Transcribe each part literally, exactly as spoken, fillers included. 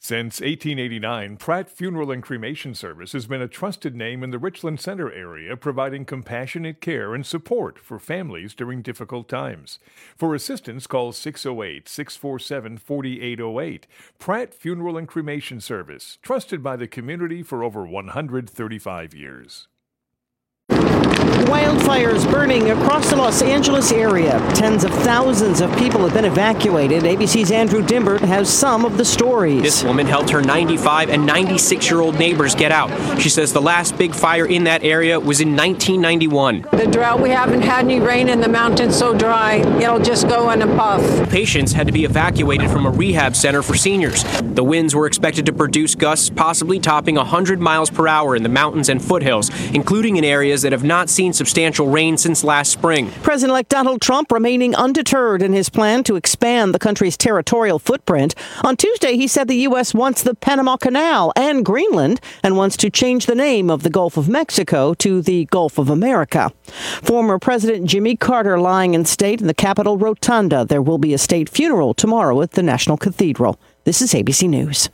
Since eighteen eighty-nine, Pratt Funeral and Cremation Service has been a trusted name in the Richland Center area, providing compassionate care and support for families during difficult times. For assistance, call six oh eight, six four seven, four eight oh eight. Pratt Funeral and Cremation Service, trusted by the community for over one hundred thirty-five years. Wildfires burning across the Los Angeles area. Tens of thousands of people have been evacuated. A B C's Andrew Dimbert has some of the stories. This woman helped her ninety-five and ninety-six-year-old neighbors get out. She says the last big fire in that area was in nineteen ninety-one. The drought, we haven't had any rain in the mountains, so dry, it'll just go in a puff. Patients had to be evacuated from a rehab center for seniors. The winds were expected to produce gusts possibly topping one hundred miles per hour in the mountains and foothills, including in areas that have not seen substantial rain since last spring. President-elect Donald Trump remaining undeterred in his plan to expand the country's territorial footprint. On Tuesday, he said the U S wants the Panama Canal and Greenland and wants to change the name of the Gulf of Mexico to the Gulf of America. Former President Jimmy Carter lying in state in the Capitol Rotunda. There will be a state funeral tomorrow at the National Cathedral. This is A B C News.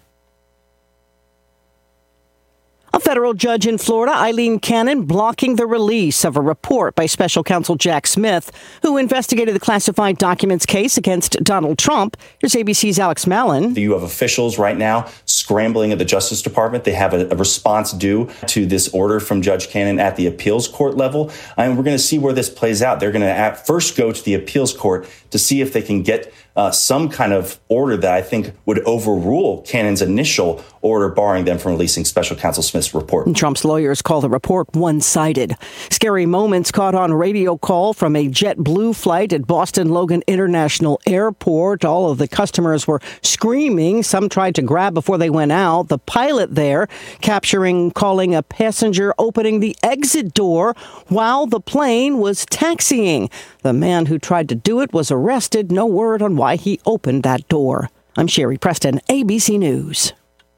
A federal judge in Florida, Eileen Cannon, blocking the release of a report by special counsel Jack Smith, who investigated the classified documents case against Donald Trump. Here's A B C's Alex Mallon. You have officials right now scrambling at the Justice Department. They have a, a response due to this order from Judge Cannon at the appeals court level. And we're going to see where this plays out. They're going to at first go to the appeals court to see if they can get uh, some kind of order that I think would overrule Cannon's initial order barring them from releasing special counsel Smith's report. And Trump's lawyers call the report one-sided. Scary moments caught on radio call from a JetBlue flight at Boston Logan International Airport. All of the customers were screaming. Some tried to grab before they went out. The pilot there capturing calling a passenger opening the exit door while the plane was taxiing. The man who tried to do it was arrested. No word on why he opened that door. I'm Sherry Preston, A B C News.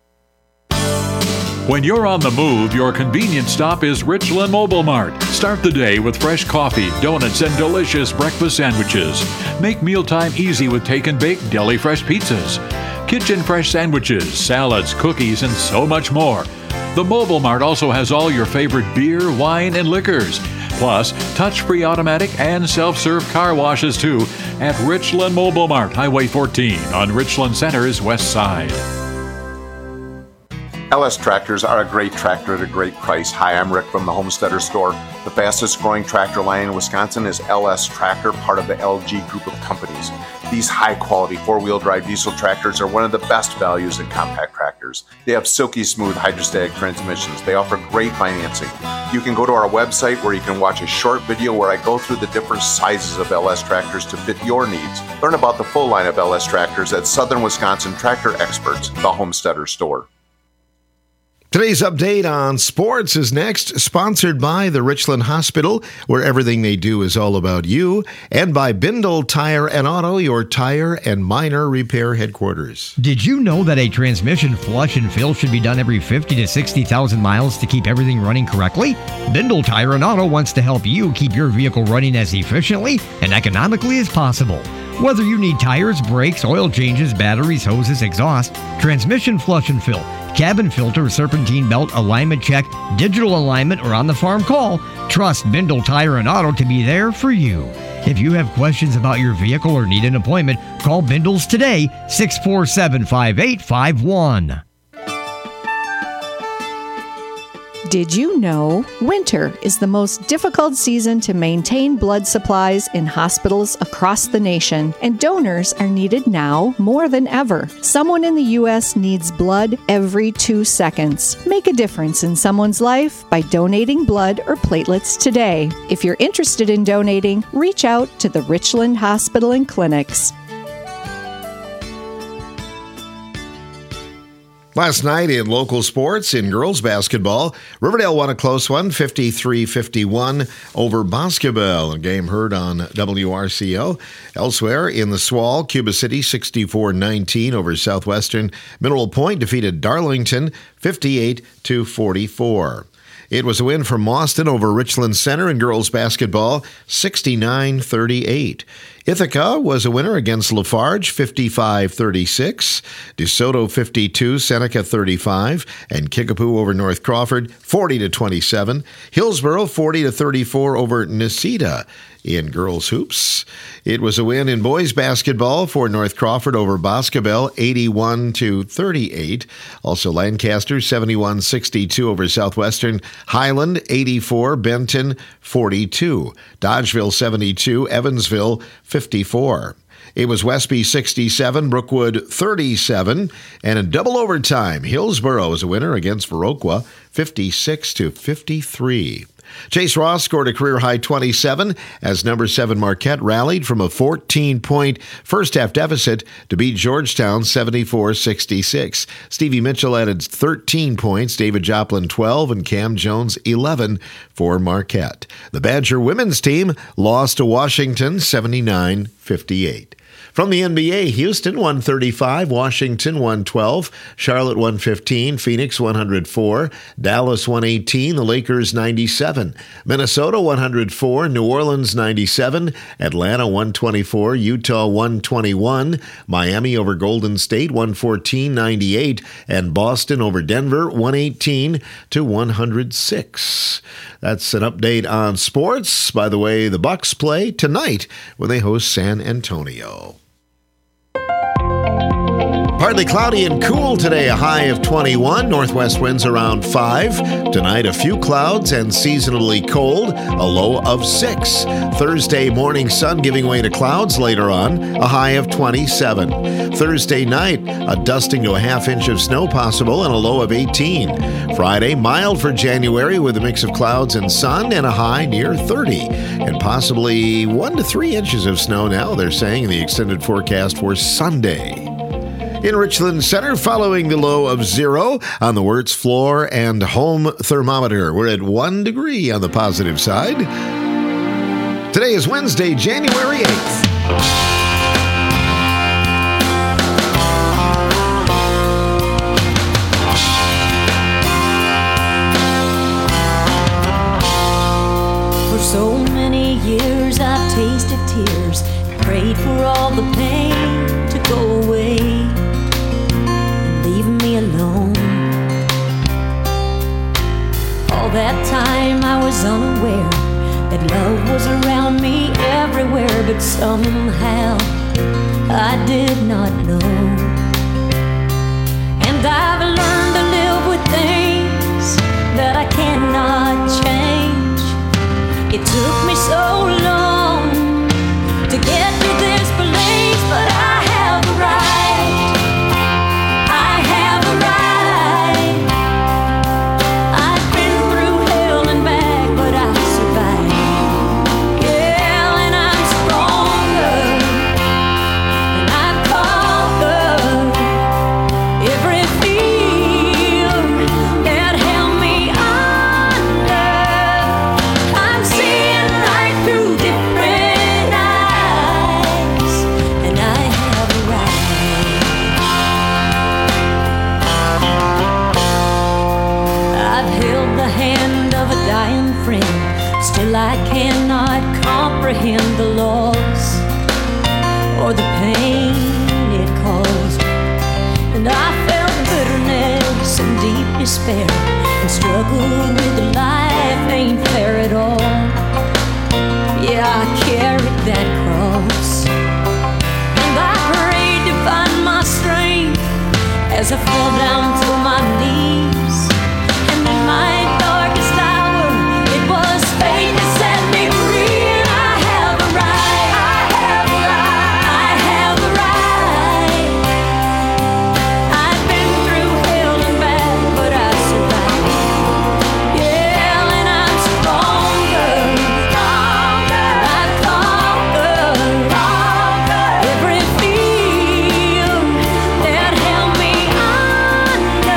When you're on the move, your convenience stop is Richland Mobile Mart. Start the day with fresh coffee, donuts, and delicious breakfast sandwiches. Make mealtime easy with take and bake deli fresh pizzas, kitchen fresh sandwiches, salads, cookies, and so much more. The Mobile Mart also has all your favorite beer, wine, and liquors. Plus, touch-free automatic and self-serve car washes too at Richland Mobile Mart, Highway fourteen on Richland Center's west side. L S Tractors are a great tractor at a great price. Hi, I'm Rick from the Homesteader Store. The fastest growing tractor line in Wisconsin is L S Tractor, part of the L G group of companies. These high-quality four-wheel drive diesel tractors are one of the best values in compact tractors. They have silky smooth hydrostatic transmissions. They offer great financing. You can go to our website where you can watch a short video where I go through the different sizes of L S tractors to fit your needs. Learn about the full line of L S tractors at Southern Wisconsin Tractor Experts, the Homesteader Store. Today's update on sports is next, sponsored by the Richland Hospital, where everything they do is all about you, and by Bindle Tire and Auto, your tire and minor repair headquarters. Did you know that a transmission flush and fill should be done every fifty to sixty thousand miles to keep everything running correctly? Bindle Tire and Auto wants to help you keep your vehicle running as efficiently and economically as possible. Whether you need tires, brakes, oil changes, batteries, hoses, exhaust, transmission flush and fill, cabin filter, serpentine belt, alignment check, digital alignment, or on-the-farm call, trust Bindle Tire and Auto to be there for you. If you have questions about your vehicle or need an appointment, call Bindles today, six four seven, five eight five one. Did you know winter is the most difficult season to maintain blood supplies in hospitals across the nation, and donors are needed now more than ever? Someone in the U S needs blood every two seconds. Make a difference in someone's life by donating blood or platelets today. If you're interested in donating, reach out to the Richland Hospital and Clinics. Last night in local sports, in girls basketball, Riverdale won a close one, fifty-three fifty-one over Boscobel, a game heard on W R C O. Elsewhere in the Swall, Cuba City sixty-four nineteen over Southwestern. Mineral Point defeated Darlington fifty-eight to forty-four. It was a win for Mauston over Richland Center in girls basketball, sixty-nine thirty-eight. Ithaca was a winner against Lafarge, fifty-five thirty-six. DeSoto, fifty-two. Seneca, thirty-five. And Kickapoo over North Crawford, forty to twenty-seven. Hillsboro, forty to thirty-four over Necedah. In girls hoops, it was a win in boys basketball for North Crawford over Boscobel, eighty-one to thirty-eight. Also Lancaster, seventy-one sixty-two over Southwestern. Highland, eighty-four. Benton, forty-two. Dodgeville, seventy-two. Evansville, fifty-four. It was Westby sixty-seven, Brookwood thirty-seven, and in double overtime, Hillsboro was a winner against Viroqua, fifty-six to fifty-three. Chase Ross scored a career-high twenty-seven as number seven Marquette rallied from a fourteen-point first-half deficit to beat Georgetown seventy-four sixty-six. Stevie Mitchell added thirteen points, David Joplin twelve, and Cam Jones eleven for Marquette. The Badger women's team lost to Washington seventy-nine fifty-eight. From the N B A, Houston one thirty-five, Washington one twelve, Charlotte one fifteen, Phoenix one oh four, Dallas one eighteen, the Lakers ninety-seven, Minnesota one oh four, New Orleans ninety-seven, Atlanta one twenty-four, Utah one twenty-one, Miami over Golden State one fourteen ninety-eight, and Boston over Denver one eighteen to one oh six. That's an update on sports. By the way, the Bucks play tonight when they host San Antonio. Partly cloudy and cool today, a high of twenty-one. Northwest winds around five. Tonight, a few clouds and seasonally cold, a low of six. Thursday morning, sun giving way to clouds later on, a high of twenty-seven. Thursday night, a dusting to a half inch of snow possible and a low of eighteen. Friday, mild for January with a mix of clouds and sun and a high near thirty. And possibly one to three inches of snow now, they're saying in the extended forecast for Sunday. In Richland Center, following the low of zero on the Wirtz floor and home thermometer. We're at one degree on the positive side. Today is Wednesday, January eighth. For so many years I've tasted tears, prayed for all the pain to go away. Alone. All that time I was unaware that love was around me everywhere, but somehow I did not know. And I've learned to live with things that I cannot change. It took me so long to get to this place, but I have the right. Still I cannot comprehend the loss or the pain it caused. And I felt bitterness and deep despair and struggled with life ain't fair at all. Yeah, I carried that cross, and I prayed to find my strength as I fell down to my knees. And in my darkest hour, it was fate that set me free. And I have a right, I have a right, I have a right. I've been through hell and back, but I survived. Yeah, and I'm stronger, stronger. I've conquered, conquered every fear that held me under.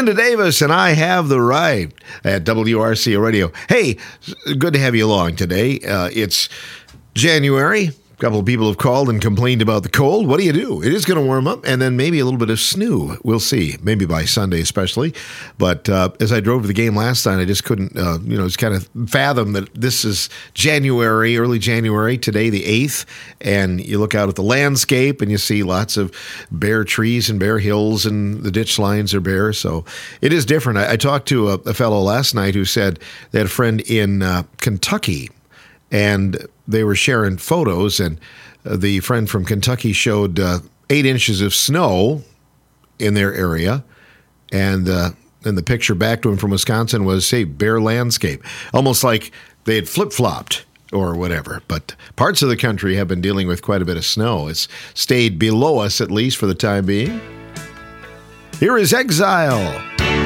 Linda Davis and I Have the Right at W R C A Radio. Hey, good to have you along today. Uh, it's January. A couple of people have called and complained about the cold. What do you do? It is going to warm up, and then maybe a little bit of snow. We'll see, maybe by Sunday especially. But uh, as I drove to the game last night, I just couldn't, uh, you know, just kind of fathom that this is January, early January, today the eighth, and you look out at the landscape and you see lots of bare trees and bare hills, and the ditch lines are bare. So it is different. I, I talked to a, a fellow last night who said they had a friend in uh, Kentucky, and they were sharing photos, and uh, the friend from Kentucky showed uh, eight inches of snow in their area, and uh, and the picture back to him from Wisconsin was, say, bare landscape, almost like they had flip-flopped or whatever. But parts of the country have been dealing with quite a bit of snow. It's stayed below us, at least for the time being. Here is Exile.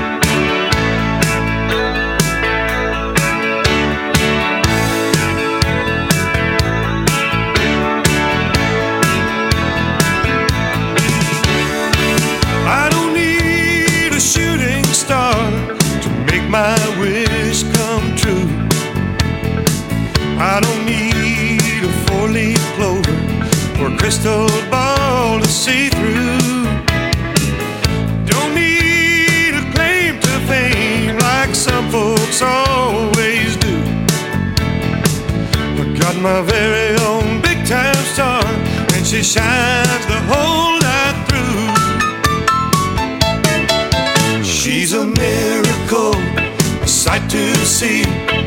My wish come true. I don't need a four-leaf clover or a crystal ball to see through. Don't need a claim to fame like some folks always do. I got my very own big-time star, and she shines the whole night through. She's a miracle, a sight to see.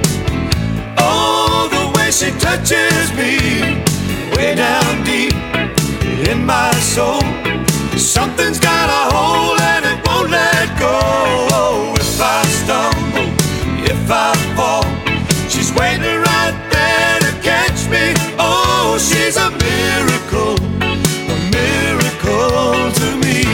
Oh, the way she touches me, way down deep in my soul. Something's got a hold and it won't let go. If I stumble, if I fall, she's waiting right there to catch me. Oh, she's a miracle, a miracle to me.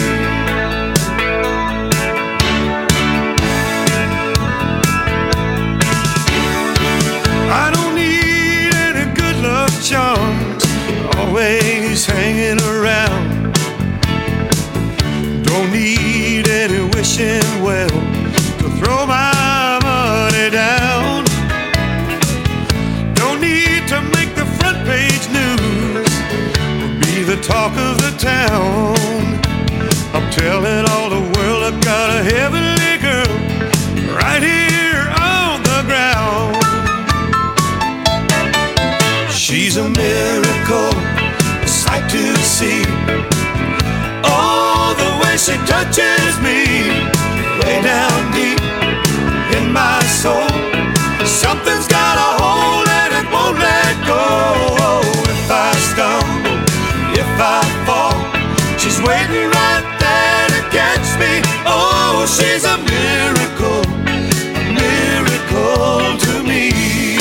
Charms always hanging around. Don't need any wishing well to throw my money down. Don't need to make the front page news or be the talk of the town. I'm telling all the world I've got a heavenly girl right here on the ground. She's a miracle, a sight to see. Oh, the way she touches me, way down deep in my soul. Something's got a hold and it won't let go. If I stumble, if I fall, she's waiting right there to catch me. Oh, she's a miracle, a miracle to me.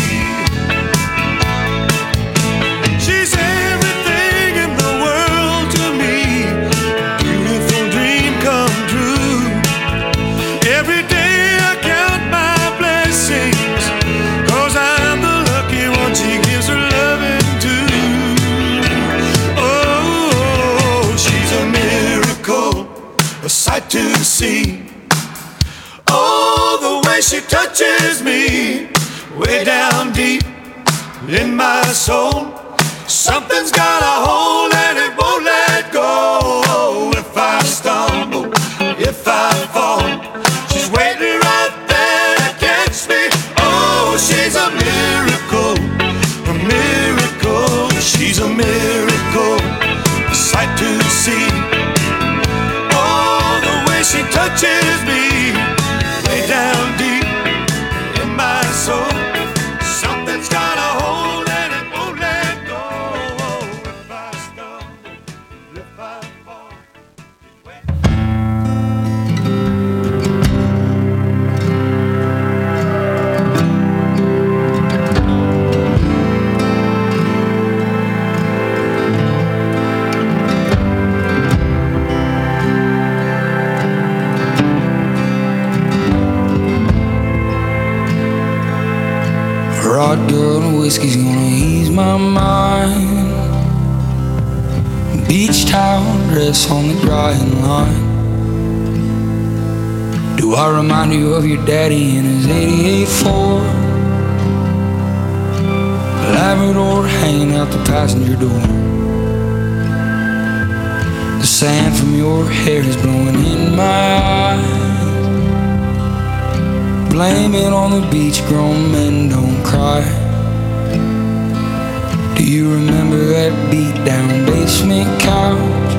To see, oh, the way she touches me, way down deep in my soul. Something's got a hold and it won't let go. If I stumble, if I fall, she's waiting right there to catch me. Oh, she's a miracle, a miracle. She's a miracle, a sight to see. She touches me way down deep in my soul. Something's got a hold and it won't let go. If I stumble, if I fall. Hot girl and whiskey's gonna ease my mind. Beach towel dress on the drying line. Do I remind you of your daddy in his eighty-eight Ford? Labrador hanging out the passenger door. The sand from your hair is blowing in my eyes. Blame it on the beach, grown men don't cry. Do you remember that beat down basement couch?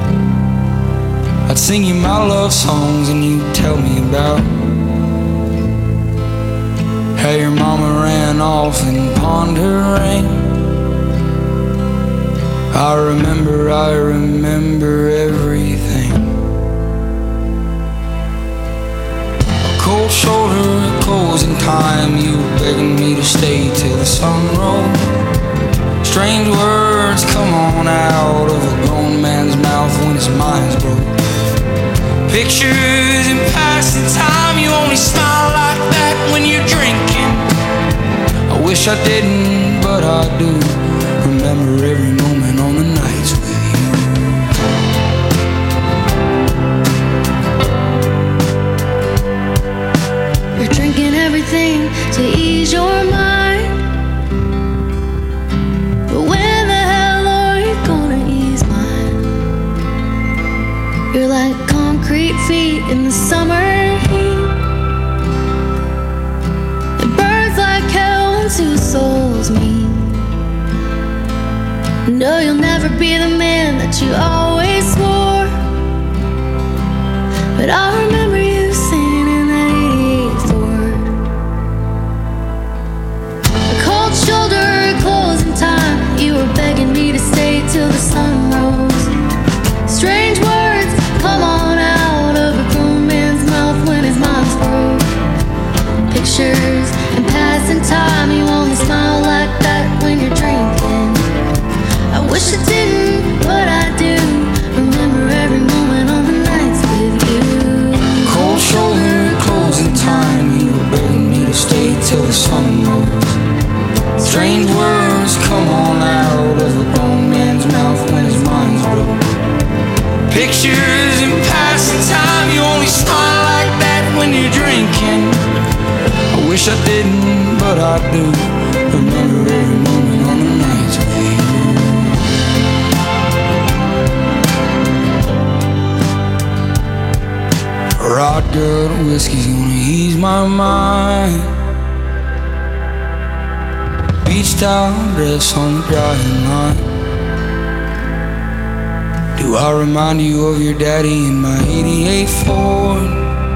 I'd sing you my love songs and you'd tell me about how your mama ran off and pawned her ring. I remember, I remember everything. A cold shoulder, a closing time. You were begging me to stay till the sun rose. Strange words come on out of a grown man's mouth when his mind's broke. Pictures in passing time. You only smile like that when you're drinking. I wish I didn't, but I do remember every moment on the nights with you. You're drinking everything to ease your mind, but when the hell are you gonna ease mine? You're like concrete feet in the summer heat. It burns like hell when two souls meet. No, you'll never be the man that you always swore, but I remember you singing in that eighty-eight Ford. A cold shoulder, closing time. You were begging me to stay till the sun rose. Strange words come on out of a grown man's mouth when his mind's broke. Pictures in passing time. You only smile like that when you're drinking. I wish I didn't, but I do remember every moment on the nights with you. cold shoulder, closing time. You were begging me to stay till the sun rose. Strange words come on out of a grown man's mouth when his mind's broke. Pictures in passing time. You only smile like that when you're drinking. I wish I didn't, but I do remember every moment on the nights with you. Rod good whiskey's gonna ease my mind. Beach towel dress on the drying line. Do I remind you of your daddy in my eighty-eight Ford?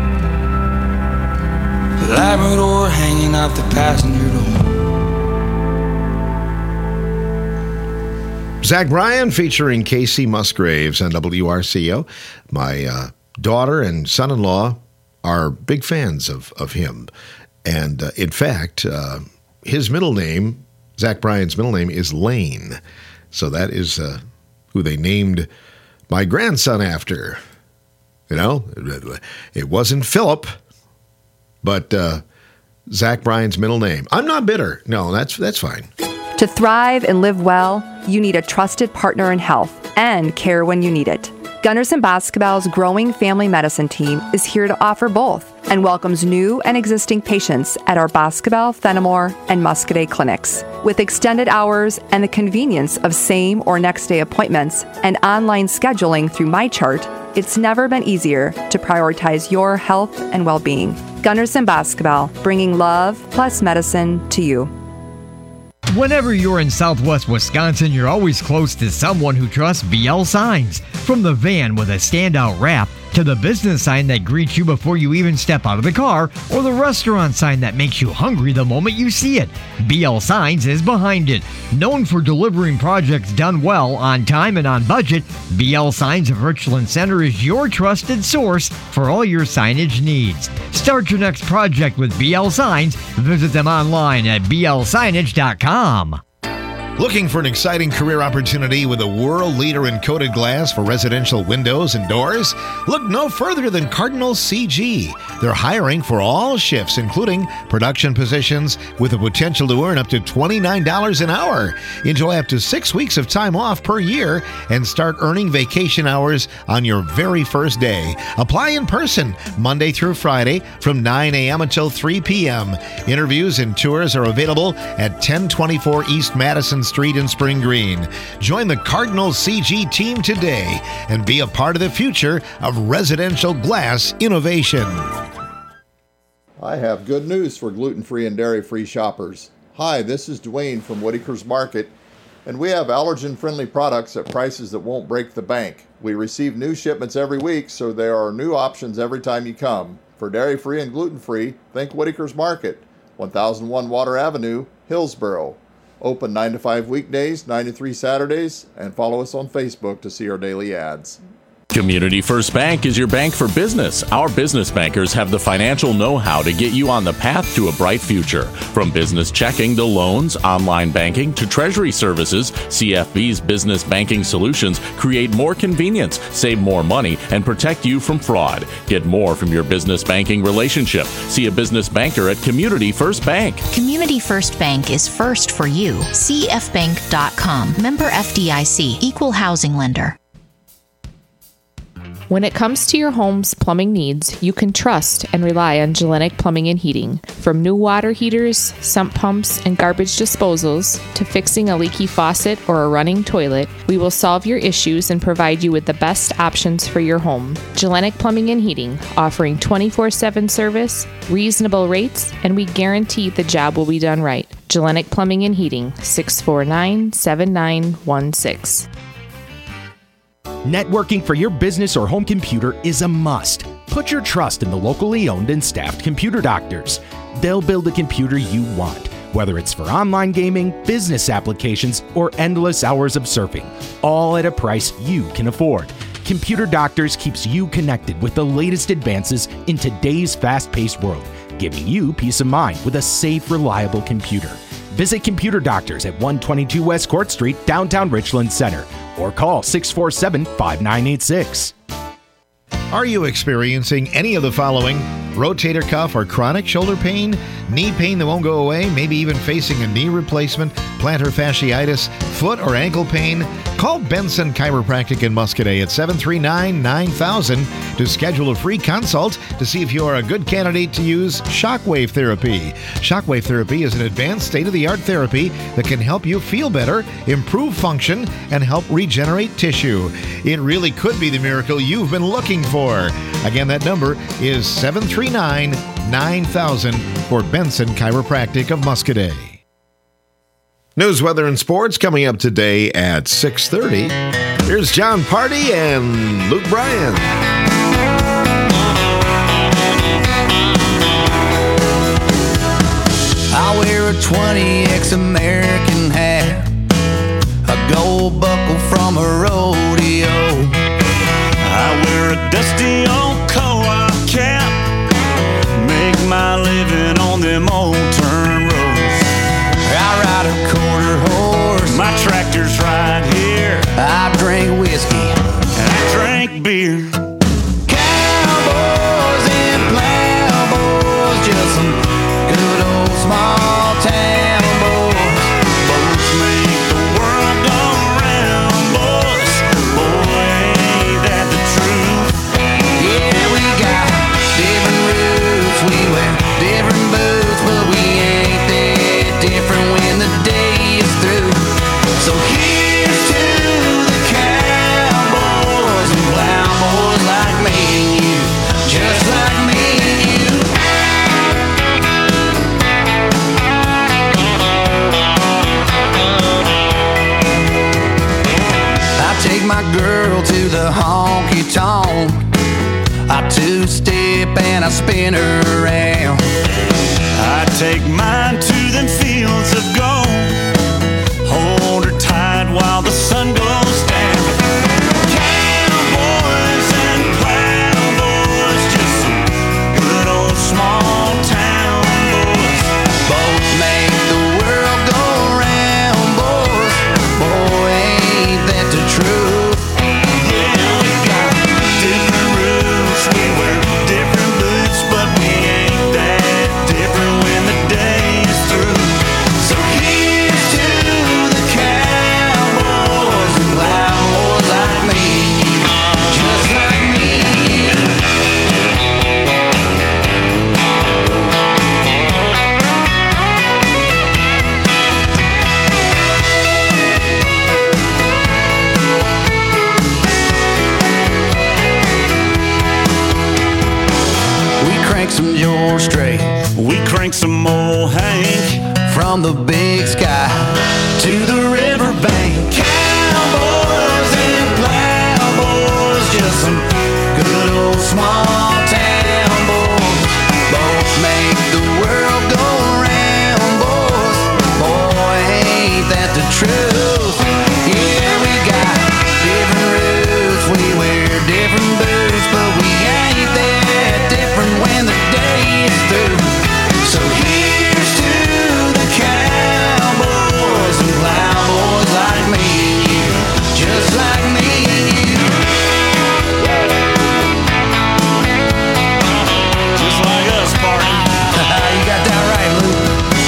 Labrador hanging out the passenger door. Zach Bryan featuring Casey Musgraves on W R C O. My uh, daughter and son-in-law are big fans of, of him. And uh, in fact, uh, his middle name, Zach Bryan's middle name, is Lane. So that is uh, who they named my grandson after. You know, it wasn't Philip, but uh, Zach Bryan's middle name. I'm not bitter. No, that's that's fine. To thrive and live well, you need a trusted partner in health and care when you need it. Gunderson Basketball's growing family medicine team is here to offer both and welcomes new and existing patients at our Basketball, Fenimore, and Muscadet clinics. With extended hours and the convenience of same or next day appointments and online scheduling through MyChart, it's never been easier to prioritize your health and well-being. Gunderson Basketball, bringing love plus medicine to you. Whenever you're in Southwest Wisconsin, you're always close to someone who trusts B L Signs. From the van with a standout wrap to the business sign that greets you before you even step out of the car, or the restaurant sign that makes you hungry the moment you see it, B L Signs is behind it. Known for delivering projects done well, on time, and on budget, B L Signs of Richland Center is your trusted source for all your signage needs. Start your next project with B L Signs. Visit them online at b l signage dot com. Looking for an exciting career opportunity with a world leader in coated glass for residential windows and doors? Look no further than Cardinal C G. They're hiring for all shifts, including production positions, with the potential to earn up to twenty-nine dollars an hour. Enjoy up to six weeks of time off per year and start earning vacation hours on your very first day. Apply in person Monday through Friday from nine a.m. until three p.m. Interviews and tours are available at ten twenty-four East Madison Street in Spring Green. Join the Cardinal C G team today and be a part of the future of residential glass innovation. I have good news for gluten-free and dairy-free shoppers. Hi, this is Dwayne from Whitaker's Market, and we have allergen-friendly products at prices that won't break the bank. We receive new shipments every week, so there are new options every time you come. For dairy-free and gluten-free, think Whitaker's Market, one thousand one Water Avenue, Hillsboro. Open nine to five weekdays, nine to three Saturdays, and follow us on Facebook to see our daily ads. Community First Bank is your bank for business. Our business bankers have the financial know-how to get you on the path to a bright future. From business checking to loans, online banking to treasury services, C F B's business banking solutions create more convenience, save more money, and protect you from fraud. Get more from your business banking relationship. See a business banker at Community First Bank. Community First Bank is first for you. C F bank dot com. Member F D I C. Equal housing lender. When it comes to your home's plumbing needs, you can trust and rely on Gellenic Plumbing and Heating. From new water heaters, sump pumps, and garbage disposals, to fixing a leaky faucet or a running toilet, we will solve your issues and provide you with the best options for your home. Gellenic Plumbing and Heating, offering twenty-four seven service, reasonable rates, and we guarantee the job will be done right. Gellenic Plumbing and Heating, six four nine, seven nine one six. Networking for your business or home computer is a must. Put your trust in the locally owned and staffed Computer Doctors. They'll build the computer you want, whether it's for online gaming, business applications, or endless hours of surfing, all at a price you can afford. Computer Doctors keeps you connected with the latest advances in today's fast-paced world, giving you peace of mind with a safe, reliable computer. Visit Computer Doctors at one twenty-two West Court Street, downtown Richland Center, or call six four seven, five nine eight six. Are you experiencing any of the following? Rotator cuff or chronic shoulder pain? Knee pain that won't go away? Maybe even facing a knee replacement? Plantar fasciitis? Foot or ankle pain? Call Benson Chiropractic in Muscadet at seven three nine, nine thousand to schedule a free consult to see if you are a good candidate to use shockwave therapy. Shockwave therapy is an advanced state-of-the-art therapy that can help you feel better, improve function, and help regenerate tissue. It really could be the miracle you've been looking for. Again, that number is seven three nine, nine thousand for Benson Chiropractic of Muscadet. News, weather, and sports coming up today at six thirty. Here's John Party and Luke Bryan. I wear a twenty X American hat, a gold buckle from a rodeo. I wear a dusty old co-op cap, make my living on them old turn roads. I ride a quarter horse, my tractor's right here. I drink whiskey, and I drink beer. Cowboys and plowboys, just some good old small town boys. Boats make the world go round, boys. Boy, ain't that the truth? Yeah, we got different roots, we wear different boots, but we ain't that different when the day is through. So here's to the cowboys and plowboys like me and you, just like me and you. I take my girl to the honky tonk, I two-step and I spin her around. I take mine to them fields of gold, hold her tight while the sun goes down. Cowboys and plowboys, just some good old small town boys. Both make the world go round, boys. drink some more, Hank. From the big sky to the riverbank, cowboys and plowboys, just some good old small town boys. Both make the world go round, boys. Boy, ain't that the truth? Yeah, we got different roots, we wear different boots, but we ain't that different when the day is through. So here's to the cowboys and plowboys like me and you, just like me and you. Just like us, Barney. You got that right, Luke.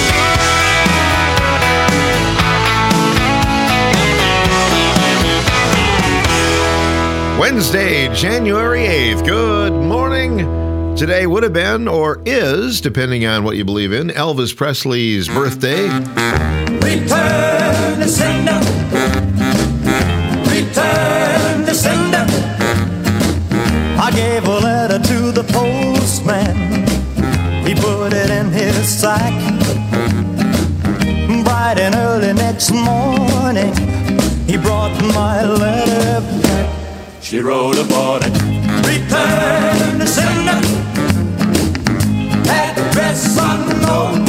Wednesday, January eighth. Good morning. Today would have been, or is, depending on what you believe in, Elvis Presley's birthday. Return to sender. Return to sender. I gave a letter to the postman. He put it in his sack. Bright and early next morning, he brought my letter back. She wrote upon it. Return to sender. Address unknown.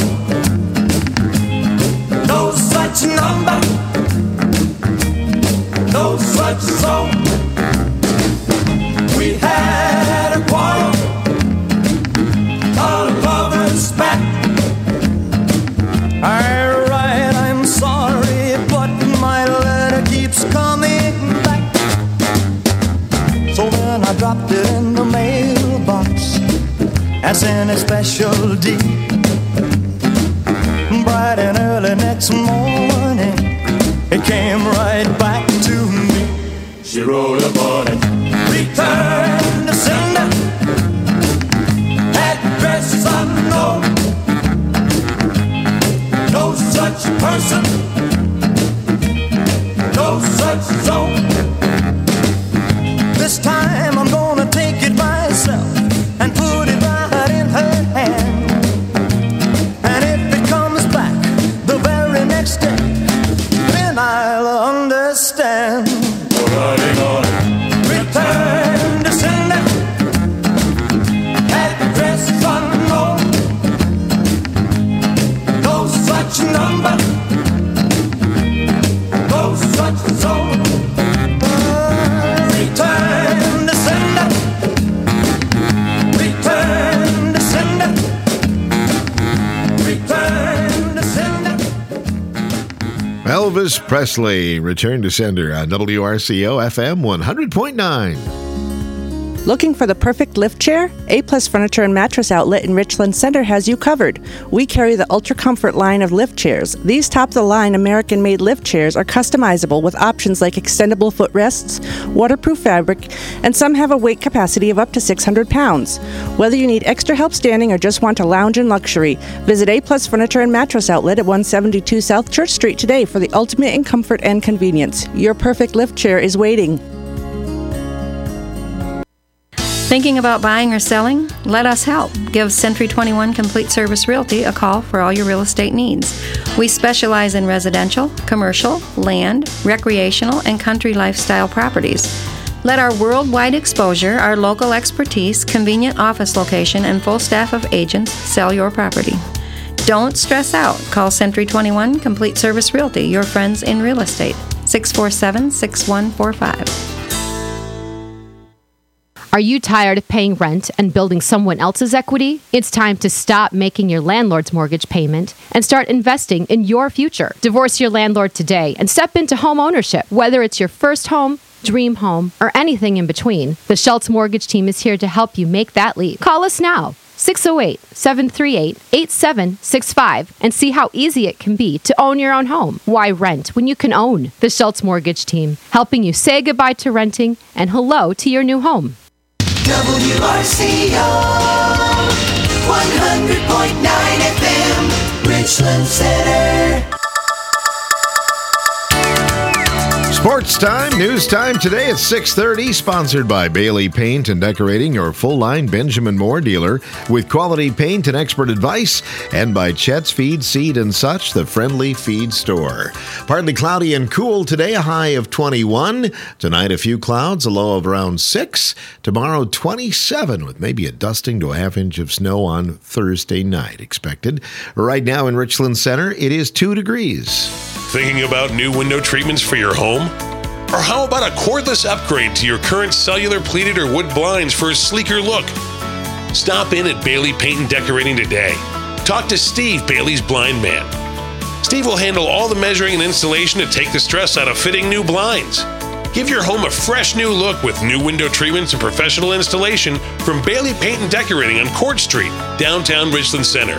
No such number. No such zone. We had a quarrel. Our lovers back. I write, I'm sorry, but my letter keeps coming back. So then I dropped it in the mailbox as in a special deed. Bright and early next morning, it came right back to me. She wrote upon it. Return to sender. Address unknown. No such person. No such zone. This time I'm gonna take it myself and put it right in her hand. And if it comes back the very next day, then I'll understand. Writing on it. Return to sender. Address unknown. No such number. No such zone. Return to sender. Return to sender. Return to sender. Elvis Presley, Return to Sender on W R C O F M one hundred point nine. Looking for the perfect lift chair? A-Plus Furniture and Mattress Outlet in Richland Center has you covered. We carry the Ultra Comfort line of lift chairs. These top-of-the-line American-made lift chairs are customizable with options like extendable footrests, waterproof fabric, and some have a weight capacity of up to six hundred pounds. Whether you need extra help standing or just want to lounge in luxury, visit A-Plus Furniture and Mattress Outlet at one seventy-two South Church Street today for the ultimate in comfort and convenience. Your perfect lift chair is waiting. Thinking about buying or selling? Let us help. Give Century twenty-one Complete Service Realty a call for all your real estate needs. We specialize in residential, commercial, land, recreational, and country lifestyle properties. Let our worldwide exposure, our local expertise, convenient office location, and full staff of agents sell your property. Don't stress out. Call Century twenty-one Complete Service Realty, your friends in real estate. six four seven, six one four five. Are you tired of paying rent and building someone else's equity? It's time to stop making your landlord's mortgage payment and start investing in your future. Divorce your landlord today and step into home ownership. Whether it's your first home, dream home, or anything in between, the Schultz Mortgage Team is here to help you make that leap. Call us now, six oh eight, seven three eight, eight seven six five, and see how easy it can be to own your own home. Why rent when you can own? The Schultz Mortgage Team, helping you say goodbye to renting and hello to your new home. W R C O one hundred point nine F M Richland Center. Sports time, news time today at six thirty, sponsored by Bailey Paint and Decorating, your full-line Benjamin Moore dealer with quality paint and expert advice, and by Chet's Feed, Seed and Such, the friendly feed store. Partly cloudy and cool today, a high of twenty-one. Tonight, a few clouds, a low of around six. Tomorrow, twenty-seven, with maybe a dusting to a half inch of snow on Thursday night expected. Right now in Richland Center, it is two degrees. Thinking about new window treatments for your home? Or how about a cordless upgrade to your current cellular, pleated, or wood blinds for a sleeker look? Stop in at Bailey Paint and Decorating today. Talk to Steve, Bailey's blind man. Steve will handle all the measuring and installation to take the stress out of fitting new blinds. Give your home a fresh new look with new window treatments and professional installation from Bailey Paint and Decorating on Court Street, downtown Richland Center.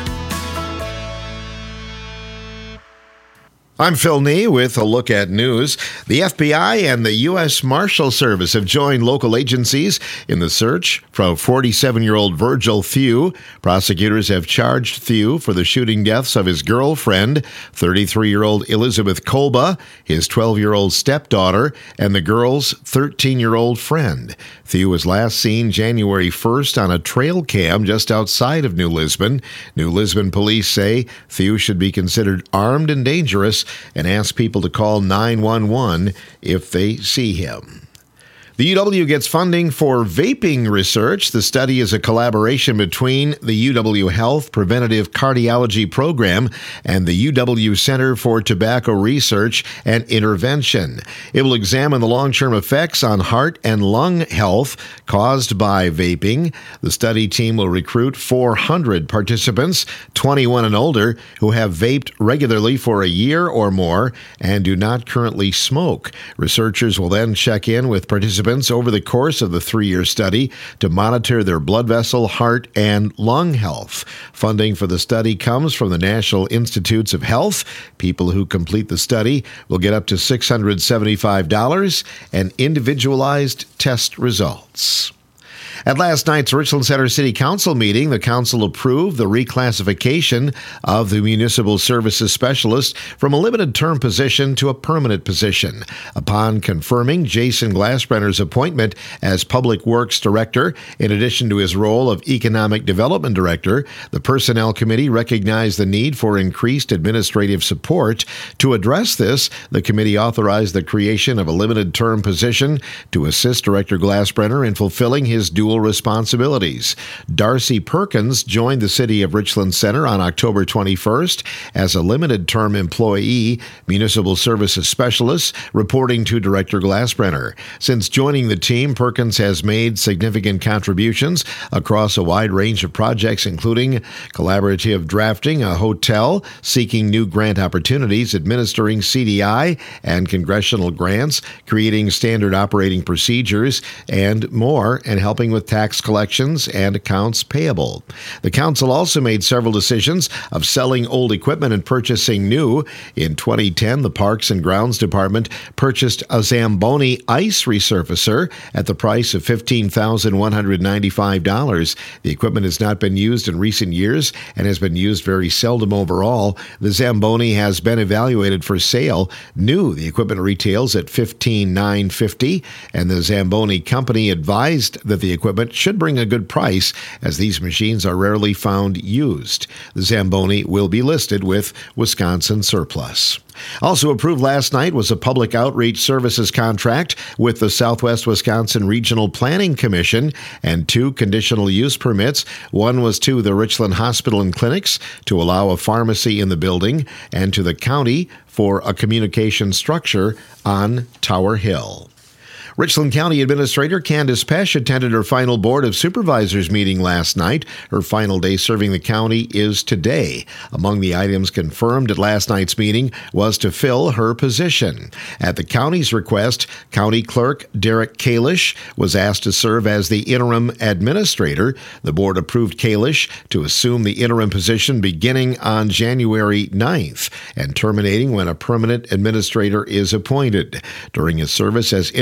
I'm Phil Nee with a look at news. The F B I and the U S Marshal Service have joined local agencies in the search for forty-seven-year-old Virgil Thew. Prosecutors have charged Thew for the shooting deaths of his girlfriend, thirty-three-year-old Elizabeth Kolba, his twelve-year-old stepdaughter, and the girl's thirteen-year-old friend. Thew was last seen January first on a trail cam just outside of New Lisbon. New Lisbon police say Thew should be considered armed and dangerous and ask people to call nine one one if they see him. The U W gets funding for vaping research. The study is a collaboration between the U W Health Preventative Cardiology Program and the U W Center for Tobacco Research and Intervention. It will examine the long-term effects on heart and lung health caused by vaping. The study team will recruit four hundred participants, twenty-one and older, who have vaped regularly for a year or more and do not currently smoke. Researchers will then check in with participants over the course of the three-year study to monitor their blood vessel, heart, and lung health. Funding for the study comes from the National Institutes of Health. People who complete the study will get up to six hundred seventy-five dollars and individualized test results. At last night's Richland Center City Council meeting, the council approved the reclassification of the municipal services specialist from a limited-term position to a permanent position. Upon confirming Jason Glassbrenner's appointment as Public Works Director, in addition to his role of Economic Development Director, the Personnel Committee recognized the need for increased administrative support. To address this, the committee authorized the creation of a limited-term position to assist Director Glassbrenner in fulfilling his dual responsibilities. Darcy Perkins joined the City of Richland Center on October twenty-first as a limited-term employee, municipal services specialist, reporting to Director Glassbrenner. Since joining the team, Perkins has made significant contributions across a wide range of projects, including collaborative drafting a hotel, seeking new grant opportunities, administering C D I and congressional grants, creating standard operating procedures, and more, and helping with tax collections and accounts payable. The council also made several decisions of selling old equipment and purchasing new. In twenty ten, the Parks and Grounds Department purchased a Zamboni ice resurfacer at the price of fifteen thousand one hundred ninety-five dollars. The equipment has not been used in recent years and has been used very seldom overall. The Zamboni has been evaluated for sale. New, the equipment retails at fifteen thousand nine hundred fifty dollars, and the Zamboni company advised that the equipment should bring a good price, as these machines are rarely found used. The Zamboni will be listed with Wisconsin Surplus. Also approved last night was a public outreach services contract with the Southwest Wisconsin Regional Planning Commission and two conditional use permits. One was to the Richland Hospital and Clinics to allow a pharmacy in the building, and to the county for a communication structure on Tower Hill. Richland County Administrator Candace Pesch attended her final Board of Supervisors meeting last night. Her final day serving the county is today. Among the items confirmed at last night's meeting was to fill her position. At the county's request, County Clerk Derek Kalish was asked to serve as the interim administrator. The board approved Kalish to assume the interim position beginning on January ninth and terminating when a permanent administrator is appointed. During his service as interim county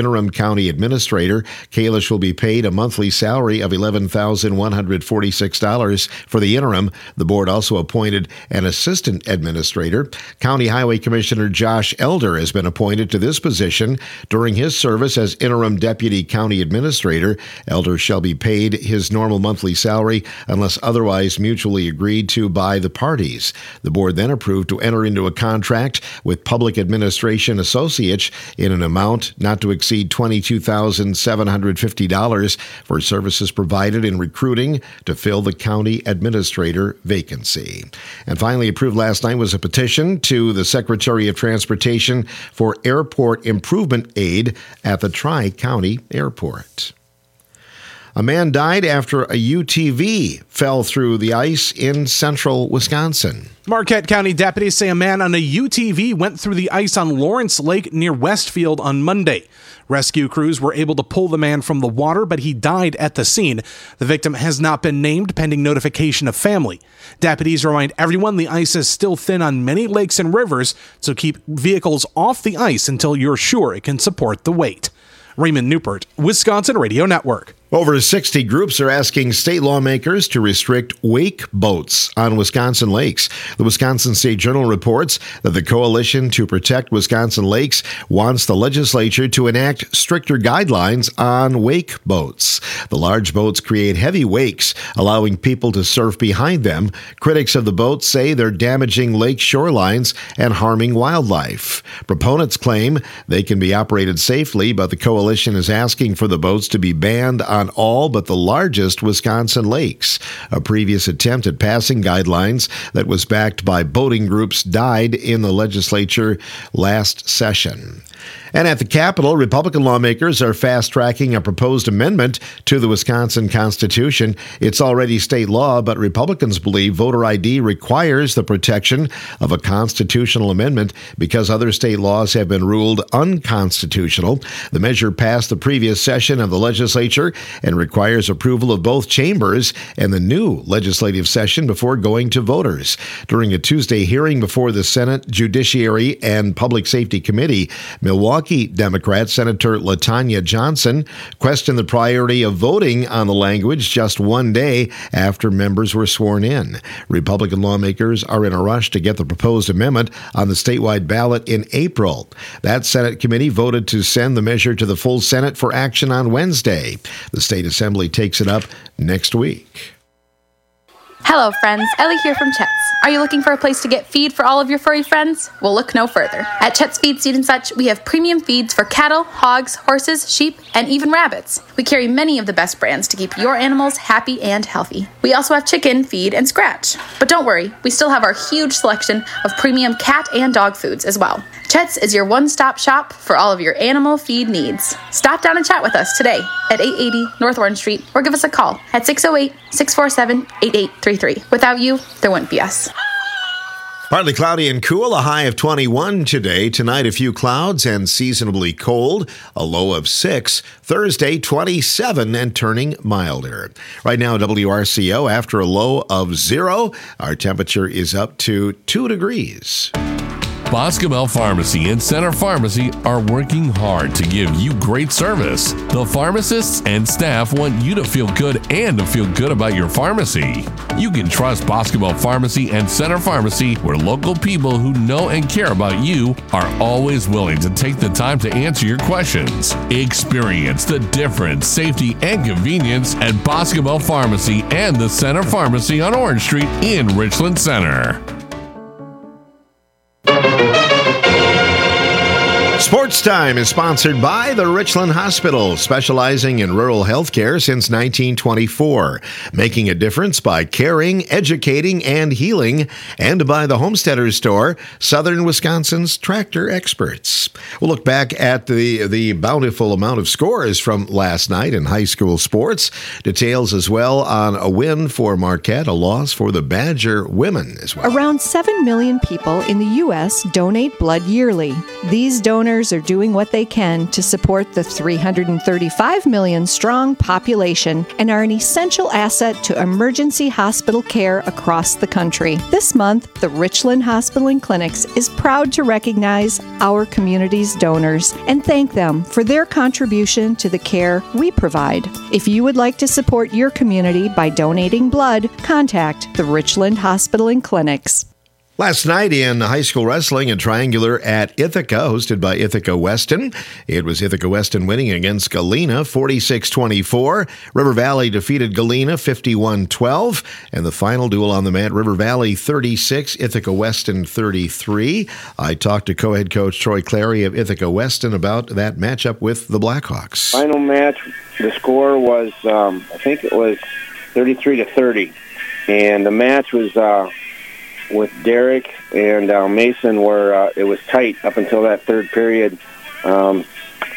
County Administrator. Kalish will be paid a monthly salary of eleven thousand one hundred forty-six dollars for the interim. The board also appointed an assistant administrator. County Highway Commissioner Josh Elder has been appointed to this position during his service as interim deputy county administrator. Elder shall be paid his normal monthly salary unless otherwise mutually agreed to by the parties. The board then approved to enter into a contract with Public Administration Associates in an amount not to exceed twenty-two thousand seven hundred fifty dollars for services provided in recruiting to fill the county administrator vacancy. And finally approved last night was a petition to the Secretary of Transportation for airport improvement aid at the Tri-County Airport. A man died after a U T V fell through the ice in central Wisconsin. Marquette County deputies say a man on a U T V went through the ice on Lawrence Lake near Westfield on Monday. Rescue crews were able to pull the man from the water, but he died at the scene. The victim has not been named pending notification of family. Deputies remind everyone the ice is still thin on many lakes and rivers, so keep vehicles off the ice until you're sure it can support the weight. Raymond Newport, Wisconsin Radio Network. Over sixty groups are asking state lawmakers to restrict wake boats on Wisconsin lakes. The Wisconsin State Journal reports that the Coalition to Protect Wisconsin Lakes wants the legislature to enact stricter guidelines on wake boats. The large boats create heavy wakes, allowing people to surf behind them. Critics of the boats say they're damaging lake shorelines and harming wildlife. Proponents claim they can be operated safely, but the coalition is asking for the boats to be banned on all but the largest Wisconsin lakes. A previous attempt at passing guidelines that was backed by boating groups died in the legislature last session. And at the Capitol, Republican lawmakers are fast-tracking a proposed amendment to the Wisconsin Constitution. It's already state law, but Republicans believe voter I D requires the protection of a constitutional amendment because other state laws have been ruled unconstitutional. The measure passed the previous session of the legislature and requires approval of both chambers and the new legislative session before going to voters. During a Tuesday hearing before the Senate Judiciary and Public Safety Committee, Milwaukee Democrat Senator LaTanya Johnson questioned the priority of voting on the language just one day after members were sworn in. Republican lawmakers are in a rush to get the proposed amendment on the statewide ballot in April. That Senate committee voted to send the measure to the full Senate for action on Wednesday. The State Assembly takes it up next week. Hello friends, Ellie here from Chet's. Are you looking for a place to get feed for all of your furry friends? Well, look no further. At Chet's Feed, Seed and Such, we have premium feeds for cattle, hogs, horses, sheep, and even rabbits. We carry many of the best brands to keep your animals happy and healthy. We also have chicken, feed, and scratch. But don't worry, we still have our huge selection of premium cat and dog foods as well. Chet's is your one-stop shop for all of your animal feed needs. Stop down and chat with us today at eight eighty North Orange Street or give us a call at six oh eight, six four seven, eight eight three three. Without you, there wouldn't be us. Partly cloudy and cool, a high of twenty-one today. Tonight, a few clouds and seasonably cold, a low of six. Thursday, twenty-seven and turning milder. Right now, W R C O, after a low of zero, our temperature is up to two degrees. Boscobel Pharmacy and Center Pharmacy are working hard to give you great service. The pharmacists and staff want you to feel good and to feel good about your pharmacy. You can trust Boscobel Pharmacy and Center Pharmacy, where local people who know and care about you are always willing to take the time to answer your questions. Experience the difference, safety, and convenience at Boscobel Pharmacy and the Center Pharmacy on Orange Street in Richland Center. Sports Time is sponsored by the Richland Hospital, specializing in rural health care since nineteen twenty-four, making a difference by caring, educating, and healing, and by the Homesteaders Store, Southern Wisconsin's tractor experts. We'll look back at the, the bountiful amount of scores from last night in high school sports. Details as well on a win for Marquette, a loss for the Badger women as well. Around seven million people in the U S donate blood yearly. These donors donors are doing what they can to support the three hundred thirty-five million strong population and are an essential asset to emergency hospital care across the country. This month, the Richland Hospital and Clinics is proud to recognize our community's donors and thank them for their contribution to the care we provide. If you would like to support your community by donating blood, contact the Richland Hospital and Clinics. Last night in high school wrestling, a triangular at Ithaca, hosted by Ithaca Weston. It was Ithaca Weston winning against Galena, forty-six twenty-four. River Valley defeated Galena, fifty-one twelve. And the final duel on the mat, River Valley thirty-six, Ithaca Weston thirty-three. I talked to co-head coach Troy Clary of Ithaca Weston about that matchup with the Blackhawks. Final match, the score was, um, I think it was thirty-three to thirty. And the match was... Uh, with Derek and uh, Mason where uh, it was tight up until that third period. Um,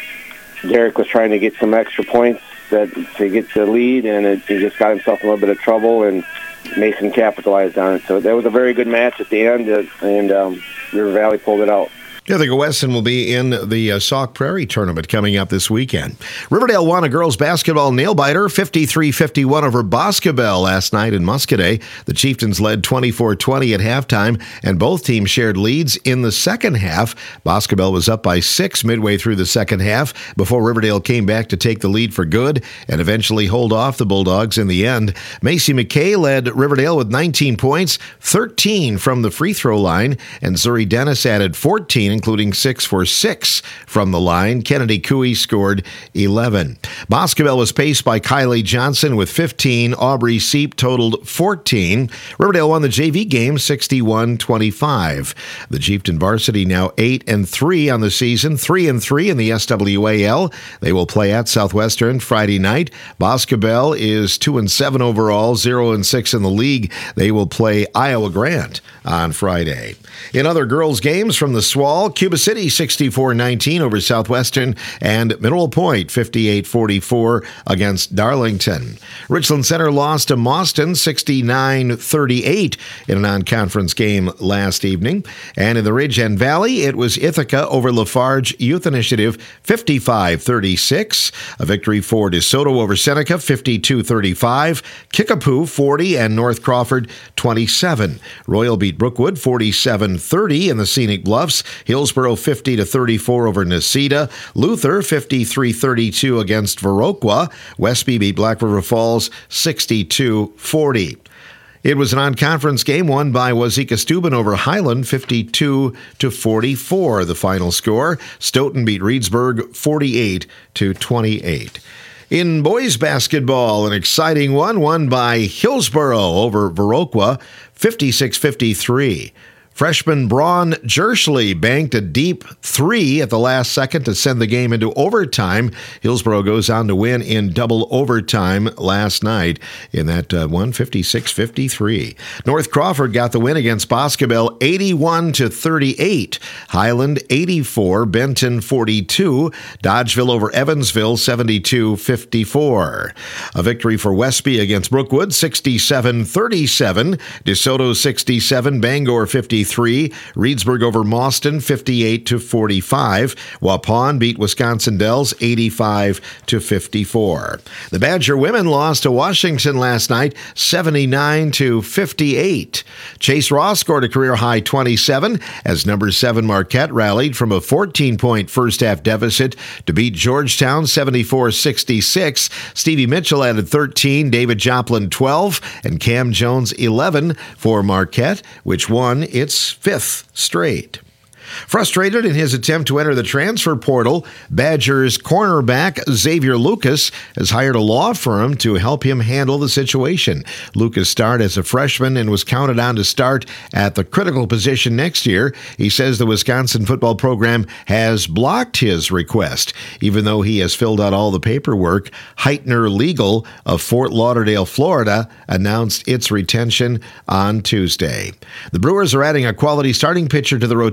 Derek was trying to get some extra points that to get the lead, and it, he just got himself in a little bit of trouble, and Mason capitalized on it. So that was a very good match at the end, uh, and um, River Valley pulled it out. Ithaca Weston will be in the uh, Sauk Prairie tournament coming up this weekend. Riverdale won a girls basketball nail-biter, fifty-three fifty-one over Boscobel last night in Muscadet. The Chieftains led twenty-four twenty at halftime, and both teams shared leads in the second half. Boscobel was up by six midway through the second half before Riverdale came back to take the lead for good and eventually hold off the Bulldogs in the end. Macy McKay led Riverdale with nineteen points, thirteen from the free throw line, and Zuri Dennis added fourteen, including six for six from the line. Kennedy Cooey scored eleven. Boscobel was paced by Kylie Johnson with fifteen. Aubrey Seep totaled fourteen. Riverdale won the J V game sixty-one twenty-five. The Chieftain varsity now eight and three on the season, three and three in the S W A L. They will play at Southwestern Friday night. Boscobel is two and seven overall, zero and six in the league. They will play Iowa Grant on Friday. In other girls' games from the Swall, Cuba City sixty-four nineteen over Southwestern, and Mineral Point fifty-eight forty-four against Darlington. Richland Center lost to Mauston sixty-nine thirty-eight in a non-conference game last evening. And in the Ridge and Valley, it was Ithaca over Lafarge Youth Initiative fifty-five thirty-six. A victory for DeSoto over Seneca fifty-two thirty-five. Kickapoo forty and North Crawford twenty-seven. Royal beat Brookwood forty-seven thirty in the Scenic Bluffs. Hillsboro fifty to thirty-four over Necedah. Luther fifty-three thirty-two against Viroqua. Westby beat Black River Falls sixty-two forty. It was a non-conference game won by Wazeeka Steuben over Highland, fifty-two to forty-four. The final score. Stoughton beat Reedsburg forty-eight to twenty-eight. In boys basketball, an exciting one won by Hillsboro over Viroqua, fifty-six fifty-three. Freshman Braun Jerschley banked a deep three at the last second to send the game into overtime. Hillsboro goes on to win in double overtime last night in that uh, one, fifty-six fifty-three. North Crawford got the win against Boscobel, eighty-one to thirty-eight. Highland eighty-four, Benton forty-two. Dodgeville over Evansville, seventy-two fifty-four. A victory for Westby against Brookwood, sixty-seven thirty-seven. DeSoto sixty-seven, Bangor fifty-three. Reedsburg over Mauston, fifty-eight to forty-five. Waupun beat Wisconsin Dells, eighty-five to fifty-four. The Badger women lost to Washington last night, seventy-nine to fifty-eight. Chase Ross scored a career-high twenty-seven as number seven Marquette rallied from a fourteen-point first-half deficit to beat Georgetown, seventy-four sixty-six. Stevie Mitchell added thirteen, David Joplin twelve, and Cam Jones eleven for Marquette, which won its fifth straight. Frustrated in his attempt to enter the transfer portal, Badgers cornerback Xavier Lucas has hired a law firm to help him handle the situation. Lucas started as a freshman and was counted on to start at the critical position next year. He says the Wisconsin football program has blocked his request, even though he has filled out all the paperwork. Heitner Legal of Fort Lauderdale, Florida, announced its retention on Tuesday. The Brewers are adding a quality starting pitcher to the rotation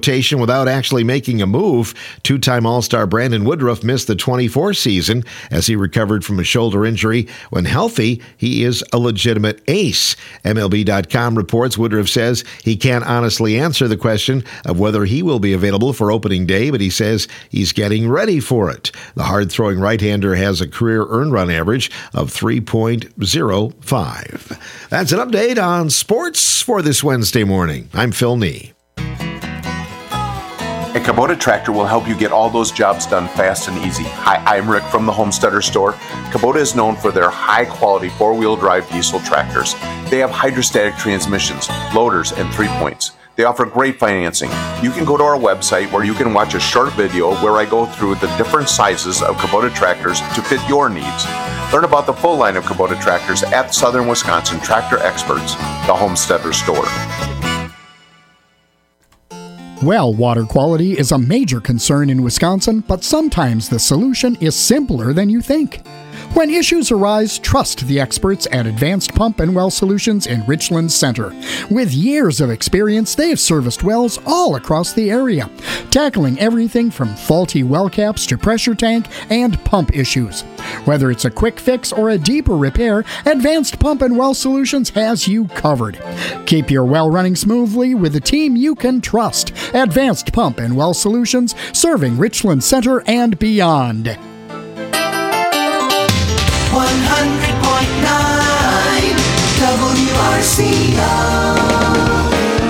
without actually making a move. Two-time All-Star Brandon Woodruff missed the twenty-four season as he recovered from a shoulder injury. When healthy, he is a legitimate ace. M L B dot com reports Woodruff says he can't honestly answer the question of whether he will be available for opening day, but he says he's getting ready for it. The hard-throwing right-hander has a career earned run average of three point oh five. That's an update on sports for this Wednesday morning. I'm Phil Nee. A Kubota tractor will help you get all those jobs done fast and easy. Hi, I'm Rick from the Homesteader Store. Kubota is known for their high-quality four-wheel drive diesel tractors. They have hydrostatic transmissions, loaders, and three-points. They offer great financing. You can go to our website where you can watch a short video where I go through the different sizes of Kubota tractors to fit your needs. Learn about the full line of Kubota tractors at Southern Wisconsin Tractor Experts, the Homesteader Store. Well, water quality is a major concern in Wisconsin, but sometimes the solution is simpler than you think. When issues arise, trust the experts at Advanced Pump and Well Solutions in Richland Center. With years of experience, they have serviced wells all across the area, tackling everything from faulty well caps to pressure tank and pump issues. Whether it's a quick fix or a deeper repair, Advanced Pump and Well Solutions has you covered. Keep your well running smoothly with a team you can trust. Advanced Pump and Well Solutions, serving Richland Center and beyond. one hundred point nine W R C O.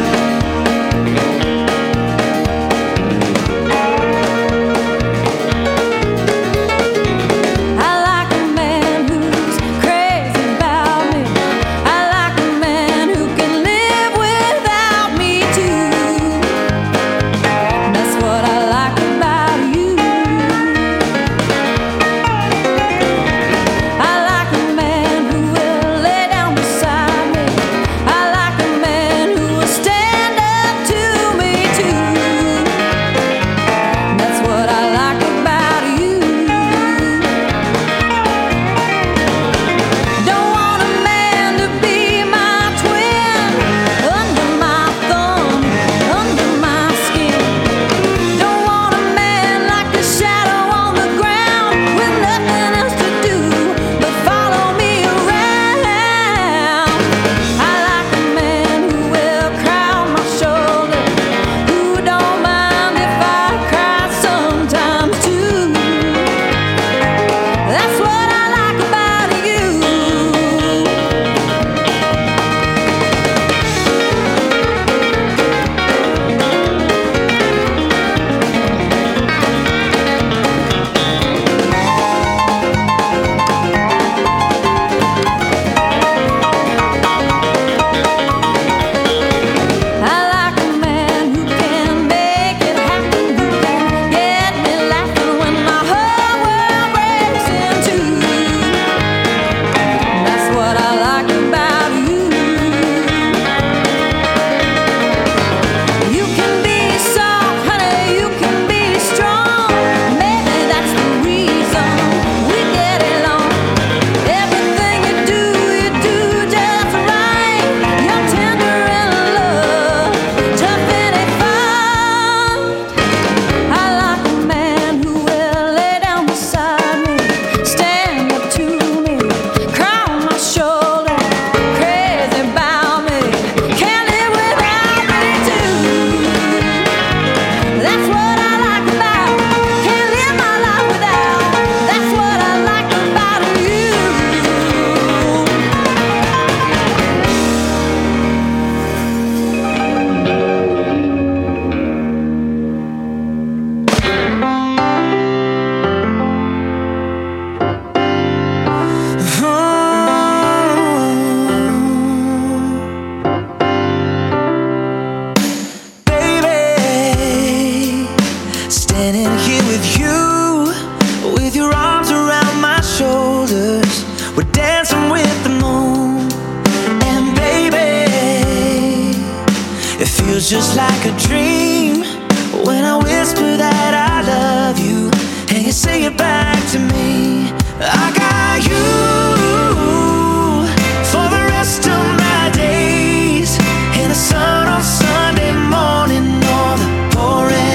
feels just like a dream when I whisper that I love you and you say it back to me. I got you for the rest of my days, in the sun on Sunday morning or the pouring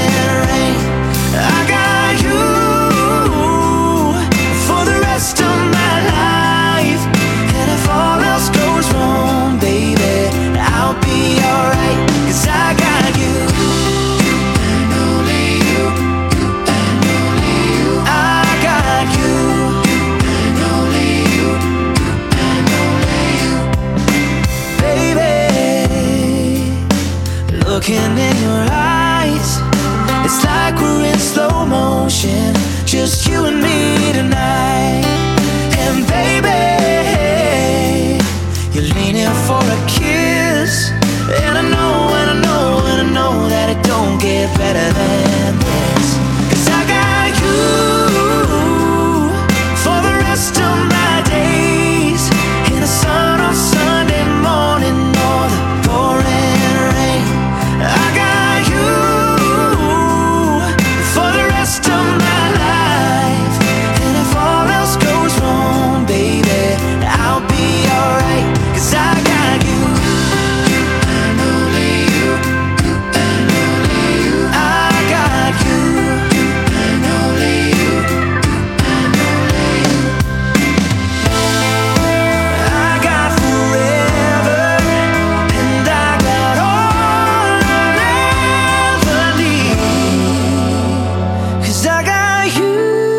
looking in your eyes. It's like we're in slow motion, just you and me tonight. And baby, you're leaning for a kiss. And I know, and I know, and I know that it don't get better than this. 'Cause I got you for the rest of my days. In the sun on Sunday morning or the pouring rain. I got you for the rest of my life. And if all else goes wrong, baby, I'll be alright. 'Cause I got you. And only you. And only you. I got you. And only you. And only you. I got forever. And I got all I'll ever need. 'Cause I got you.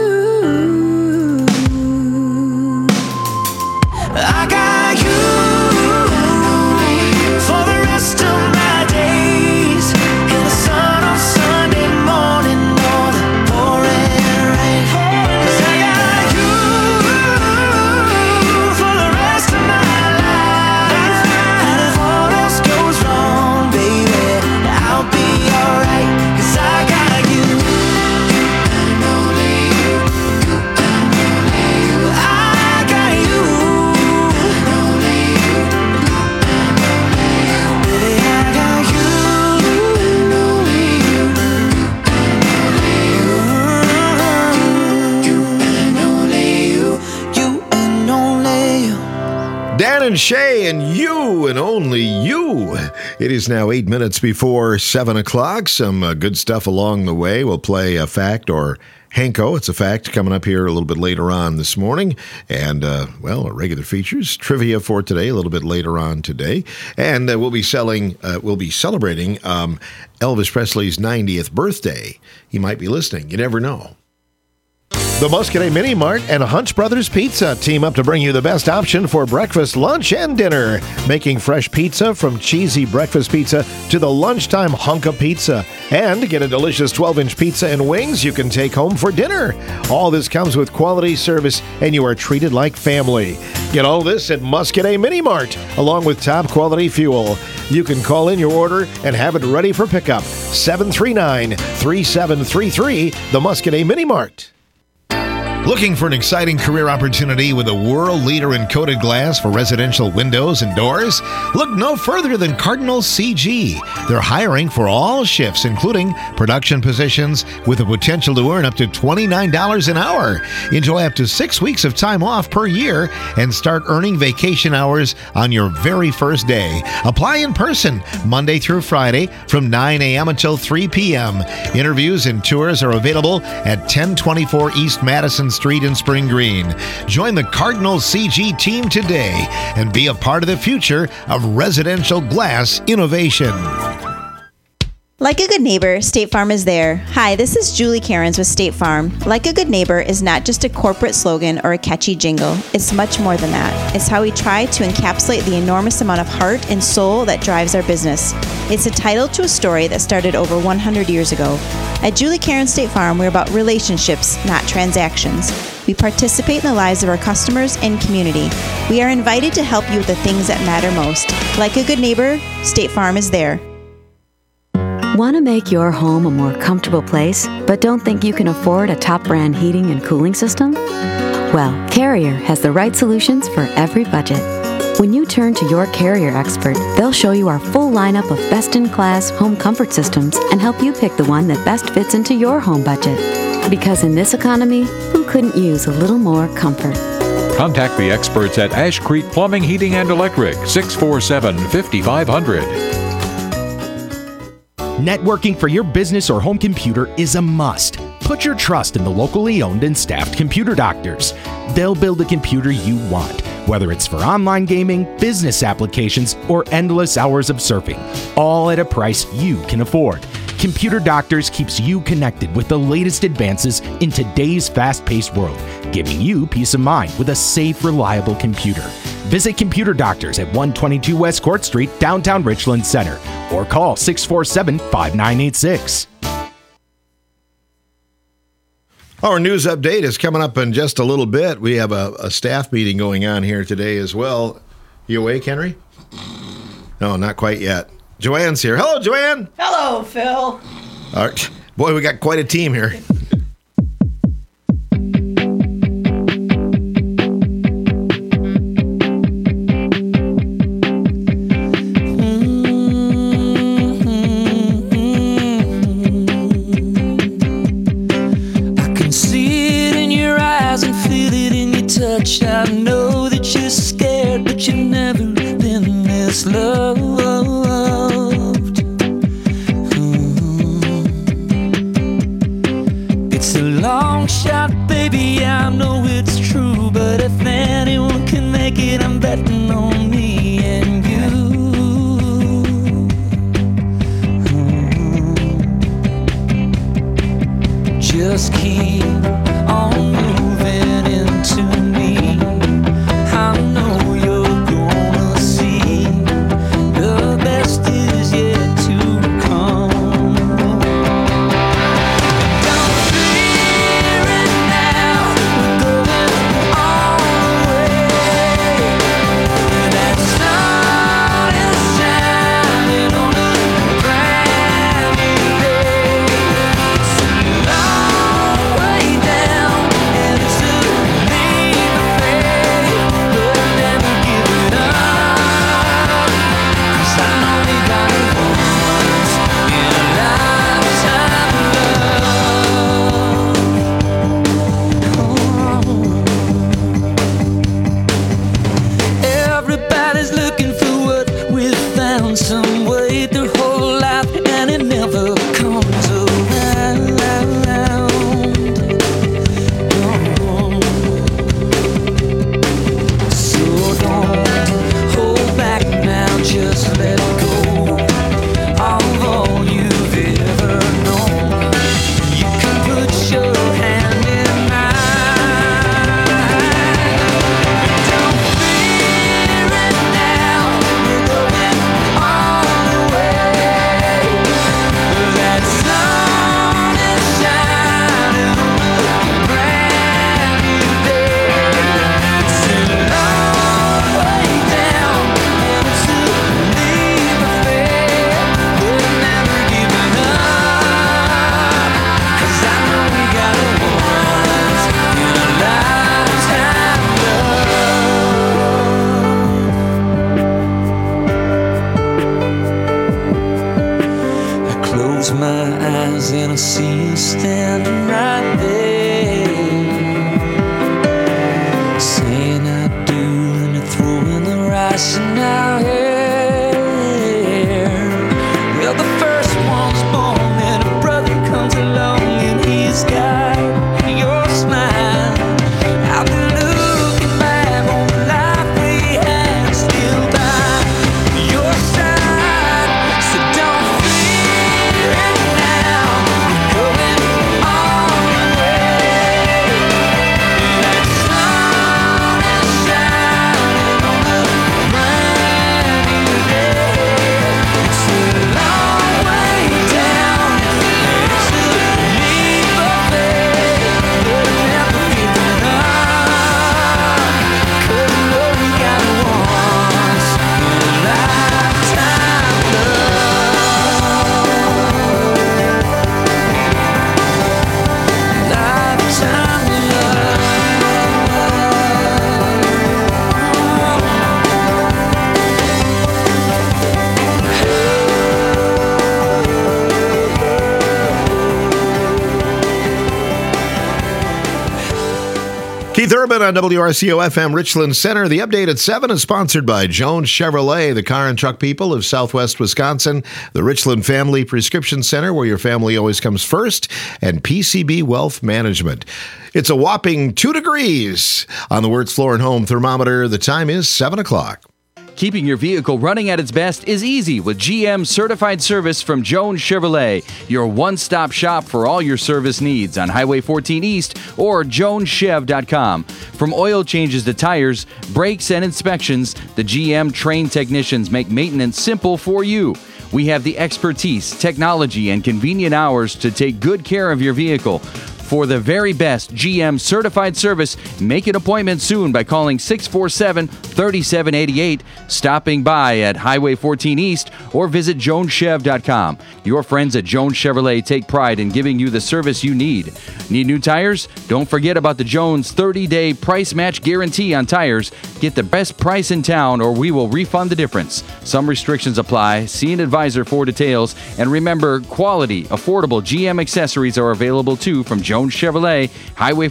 I got you for the rest of my days. In the sun on Sunday morning or the pouring rain. 'Cause I got you for the rest of my life. And if all else goes wrong, baby, I'll be alright. 'Cause I got you. And only you. And only you. I got you. And only you. And only you. Baby, I got you. And only you. And only you. You and only you. You and only you. Dan and Shay and you and only you. It is now eight minutes before seven o'clock. Some uh, good stuff along the way. We'll play a fact or Hanko. It's a fact coming up here a little bit later on this morning. And, uh, well, our regular features, trivia for today, a little bit later on today. And uh, we'll be selling, uh, we'll be celebrating um, Elvis Presley's ninetieth birthday. He might be listening. You never know. The Muscadet Mini Mart and Hunch Brothers Pizza team up to bring you the best option for breakfast, lunch, and dinner. Making fresh pizza from cheesy breakfast pizza to the lunchtime hunk of pizza. And get a delicious twelve-inch pizza and wings you can take home for dinner. All this comes with quality service, and you are treated like family. Get all this at Muscadet Mini Mart, along with top quality fuel. You can call in your order and have it ready for pickup. seven three nine, three seven three three, the Muscadet Mini Mart. Looking for an exciting career opportunity with a world leader in coated glass for residential windows and doors? Look no further than Cardinal C G. They're hiring for all shifts, including production positions, with the potential to earn up to twenty-nine dollars an hour. Enjoy up to six weeks of time off per year and start earning vacation hours on your very first day. Apply in person Monday through Friday from nine a.m. until three p.m. Interviews and tours are available at ten twenty-four East Madison Street in Spring Green. Join the Cardinal C G team today and be a part of the future of residential glass innovation. Like a good neighbor, State Farm is there. Hi, this is Julie Cairns with State Farm. Like a good neighbor is not just a corporate slogan or a catchy jingle. It's much more than that. It's how we try to encapsulate the enormous amount of heart and soul that drives our business. It's a title to a story that started over one hundred years ago. At Julie Cairns State Farm, we're about relationships, not transactions. We participate in the lives of our customers and community. We are invited to help you with the things that matter most. Like a good neighbor, State Farm is there. Want to make your home a more comfortable place, but don't think you can afford a top brand heating and cooling system? Well, Carrier has the right solutions for every budget. When you turn to your Carrier expert, they'll show you our full lineup of best-in-class home comfort systems and help you pick the one that best fits into your home budget. Because in this economy, who couldn't use a little more comfort? Contact the experts at Ash Creek Plumbing, Heating, and Electric, six four seven, five five zero zero. Networking for your business or home computer is a must. Put your trust in the locally owned and staffed computer doctors. They'll build the computer you want, whether it's for online gaming, business applications, or endless hours of surfing, all at a price you can afford. Computer Doctors keeps you connected with the latest advances in today's fast-paced world, giving you peace of mind with a safe, reliable computer. Visit Computer Doctors at one twenty-two West Court Street, downtown Richland Center, or call six four seven, five nine eight six. Our news update is coming up in just a little bit. We have a, a staff meeting going on here today as well. You awake, Henry? No, not quite yet. Joanne's here. Hello, Joanne. Hello, Phil. All right. Boy, we got quite a team here. I know that you're scared, but you've never been this loved. Mm-hmm. It's a long shot, baby, I know it's true, but if anyone can make it, I'm betting on me and you. Mm-hmm. Just keep on moving into me. I know you're gonna see the best is yet to come. Don't fear it now, we're going all the way. That sun is shining on a brand new day. It's a long way down, and it's a leap of faith. But never give it up, 'cause I know we got it once in a lifetime love. Everybody's looking for what we found, some way their whole life, and it never comes around. So don't hold back now, just let go of all you've ever known. You can put your hand in mine. Don't fear it now, we're going all the way. That sun is shining on a brand new day. It's a long way down, and it's a leap of faith. We're never giving up, 'cause I know we got it once in a lifetime love. I close my eyes and I see you standing right there, saying I do, and you're throwing the rice in our hair. Well, the first one's born, and a brother comes along, and he's got your smile. I've been looking back on the life we had, still by your side. So don't fear it now, we're going all the way. That sun is shining on a brand new day. It's a long way down, and it's a leap of faith. But never giving up, 'cause I know we got it once in a lifetime lifetime Keith Urban on W R C O F M Richland Center. The update at seven is sponsored by Jones Chevrolet, the car and truck people of Southwest Wisconsin, the Richland Family Prescription Center, where your family always comes first, and P C B Wealth Management. It's a whopping two degrees on the Wirtz Floor and Home thermometer. The time is seven o'clock. Keeping your vehicle running at its best is easy with G M Certified Service from Jones Chevrolet, your one-stop shop for all your service needs on Highway fourteen East or jones chev dot com. From oil changes to tires, brakes, and inspections, the G M trained technicians make maintenance simple for you. We have the expertise, technology, and convenient hours to take good care of your vehicle. For the very best G M certified service, make an appointment soon by calling six four seven, three seven eight eight, stopping by at Highway fourteen East, or visit jones chev dot com. Your friends at Jones Chevrolet take pride in giving you the service you need. Need new tires? Don't forget about the Jones thirty-day price match guarantee on tires. Get the best price in town or we will refund the difference. Some restrictions apply. See an advisor for details. And remember, quality, affordable G M accessories are available too from Jones Chevrolet, Highway